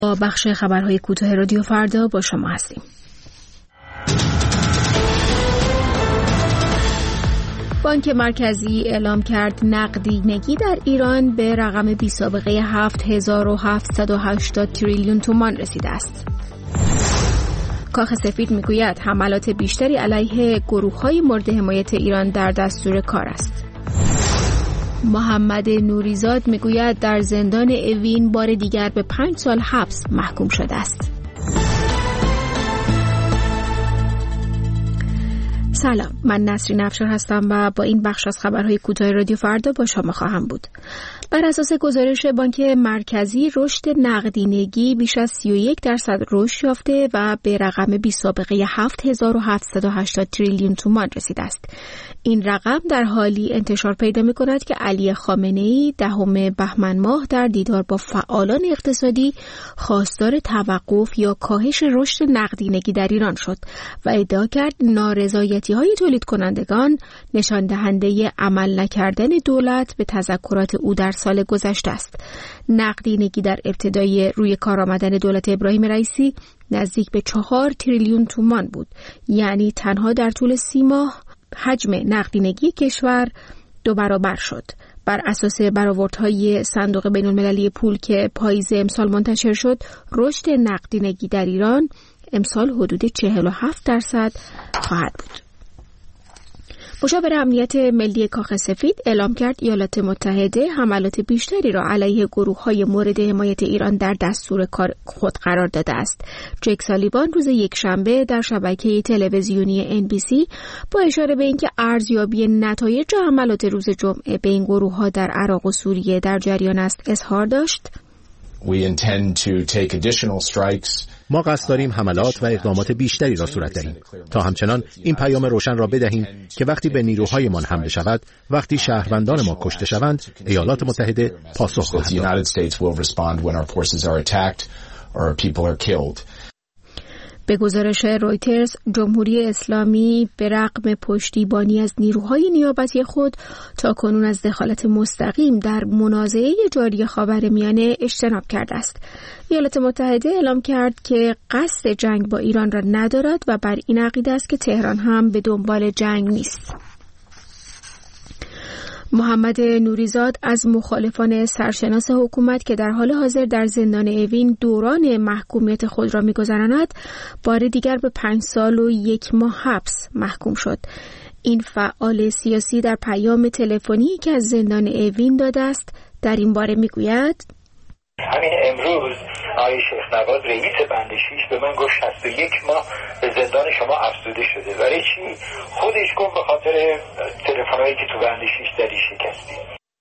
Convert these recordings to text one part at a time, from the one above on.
با بخش خبرهای کوتاه رادیو فردا با شما هستیم. بانک مرکزی اعلام کرد نقدینگی در ایران به رقم بی‌سابقه 7780 تریلیون تومان رسیده است. کاخ سفید میگوید حملات بیشتری علیه گروه‌های مورد حمایت ایران در دستور کار است. محمد نوریزاد میگوید در زندان اوین بار دیگر به 5 سال حبس محکوم شده است. سلام، من نسرین افشار هستم و با این بخش از خبرهای کوتاه رادیو فردا با شما خواهم بود. بر اساس گزارش بانک مرکزی رشد نقدینگی بیش از 31% رشد یافته و به رقم بی‌سابقه 7780 تریلیون تومان رسیده است. این رقم در حالی انتشار پیدا می‌کند که علی خامنه‌ای 10 بهمن ماه در دیدار با فعالان اقتصادی خواستار توقف یا کاهش رشد نقدینگی در ایران شد و ادعا کرد نارضایتی‌های تولید کنندگان نشان دهنده عمل نکردن دولت به تذکرات او در سال گذشته است. نقدینگی در ابتدای روی کار آمدن دولت ابراهیم رئیسی نزدیک به 4 تریلیون تومان بود، یعنی تنها در طول 30 ماه حجم نقدینگی کشور 2 برابر شد. بر اساس برآوردهای صندوق بین‌المللی پول که پاییز امسال منتشر شد، رشد نقدینگی در ایران امسال حدود 47% خواهد بود. مشاور امنیت ملی کاخ سفید اعلام کرد ایالات متحده حملات بیشتری را علیه گروه‌های مورد حمایت ایران در دستور کار خود قرار داده است. جک سالیوان روز یکشنبه در شبکه تلویزیونی NBC با اشاره به اینکه ارزیابی نتایج حملات روز جمعه به این گروه‌ها در عراق و سوریه در جریان است اظهار داشت. ما قصد داریم حملات و اقدامات بیشتری را صورت دهیم تا همچنان این پیام روشن را بدهیم که وقتی به نیروهایمان حمله شود، وقتی شهروندان ما کشته شوند، ایالات متحده پاسخ خواهد داد. به گزارش رویترز، جمهوری اسلامی به رغم پشتیبانی از نیروهای نیابتی خود تاکنون از دخالت مستقیم در منازعه جاری خاورمیانه اجتناب کرده است. ایالات متحده اعلام کرد که قصد جنگ با ایران را ندارد و بر این عقیده است که تهران هم به دنبال جنگ نیست. محمد نوریزاد از مخالفان سرشناس حکومت که در حال حاضر در زندان اوین دوران محکومیت خود را می‌گذراند، بار دیگر به 5 سال و 1 ماه حبس محکوم شد. این فعال سیاسی در پیام تلفنی که از زندان اوین داده است در این باره می‌گوید: همین امروز آقای شیخ نواز رئیس بند 6 به من گفت 61 ماه به زندان شما افزوده شده. برای چی؟ خودش گفت به خاطر تلفن‌هایی که تو بند 6 زدی شکستی.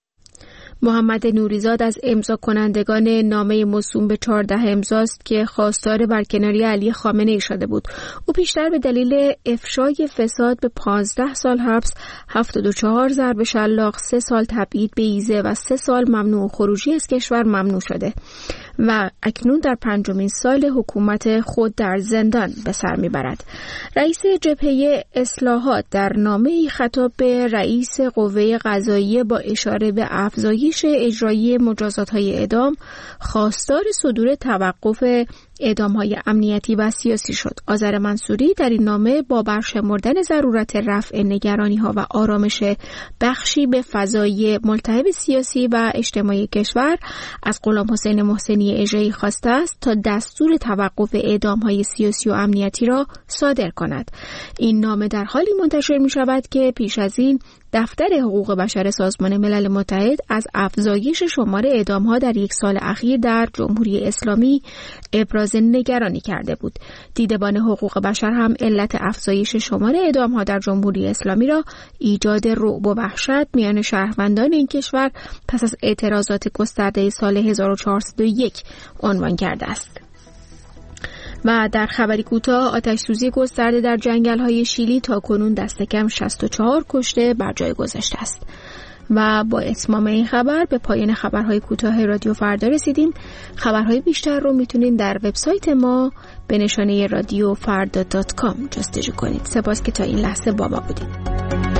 محمد نوریزاد از امضا کنندگان نامه موسوم به 14 امضاست که خواستار برکناری علی خامنه‌ای شده بود. او پیشتر به دلیل افشای فساد به 15 سال حبس، 74 ضرب شلاق، 3 سال تبعید به ایزه و 3 سال ممنوع خروجی از کشور ممنوع شده و اکنون در 5مین سال حکومت خود در زندان به سر میبرد. رئیس جبهه اصلاحات در نامه‌ای خطاب به رئیس قوه قضاییه با اشاره به افزایش اجرایی مجازات‌های اعدام خواستار صدور توقف اعدام‌های امنیتی و سیاسی شد. آذر منصوری در این نامه با برشمردن ضرورت رفع نگرانی‌ها و آرامش بخشی به فضای ملتهب سیاسی و اجتماعی کشور از غلام حسین محسنی اژه‌ای خواسته است تا دستور توقف اعدام‌های سیاسی و امنیتی را صادر کند. این نامه در حالی منتشر می‌شود که پیش از این دفتر حقوق بشر سازمان ملل متحد از افزایش شمار اعدام‌ها در 1 سال اخیر در جمهوری اسلامی ابراز نگرانی کرده بود. دیدبان حقوق بشر هم علت افزایش شمار اعدام‌ها در جمهوری اسلامی را ایجاد رعب و وحشت میان شهروندان این کشور پس از اعتراضات گسترده سال 1401 عنوان کرده است. و در خبری کوتاه، آتش‌سوزی گسترده در جنگل‌های شیلی تاکنون دست کم 64 کشته بر جای گذاشته است. و با اتمام این خبر به پایان خبرهای کوتاه رادیو فردا رسیدیم. خبرهای بیشتر رو میتونین در وبسایت ما به نشانه رادیوفردا.com جستجو کنید. سپاس که تا این لحظه با ما بودید.